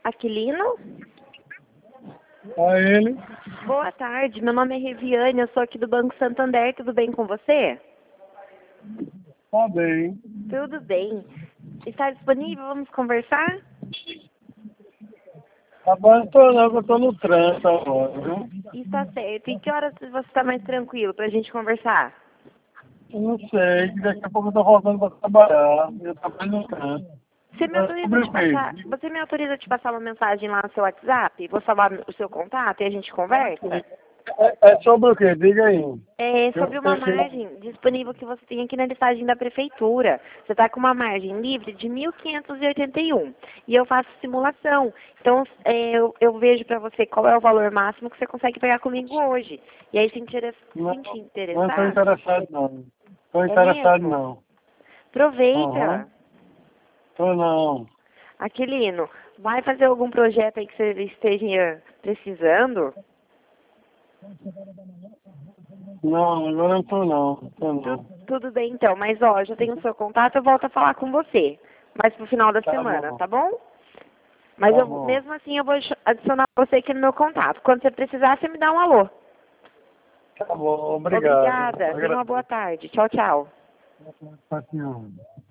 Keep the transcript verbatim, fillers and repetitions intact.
Aquilino? A ele. Boa tarde, meu nome é Reviane, eu sou aqui do Banco Santander, tudo bem com você? Tá bem. Tudo bem. Está disponível? Vamos conversar? Agora tô, não, que eu tô no trânsito agora, viu? Está certo. E que horas você está mais tranquilo para a gente conversar? Eu não sei, que daqui a pouco eu tô voltando pra trabalhar. Eu trabalho no trânsito. Você me É autoriza sobre de o passar, quê? você me autoriza de passar uma mensagem lá no seu WhatsApp? Vou salvar o seu contato e a gente conversa? É, é sobre o quê? Diga aí. É Eu, sobre uma eu, eu, margem disponível que você tem aqui na listagem da prefeitura. Você está com uma margem livre de mil quinhentos e oitenta e um. E eu faço simulação. Então, é, eu, eu vejo para você qual é o valor máximo que você consegue pegar comigo hoje. E aí, se, interessa, não, se te não estou interessar, interessado, não. Estou é interessado, mesmo? não. Aham. Aproveita. Tô não. Aquilino, vai fazer algum projeto aí que você esteja precisando? Não, agora não tô não. Tô Tu- não. tudo bem então, mas ó, já tenho o seu contato, eu volto a falar com você. Mas pro final da Tá semana, bom. tá bom? Mas Tá eu, bom. mesmo assim eu vou adicionar você aqui no meu contato. Quando você precisar, você me dá um alô. Tá bom, obrigado. Obrigada. Tenha uma boa Agradeço. tarde. Tchau, tchau. Tá, senhor.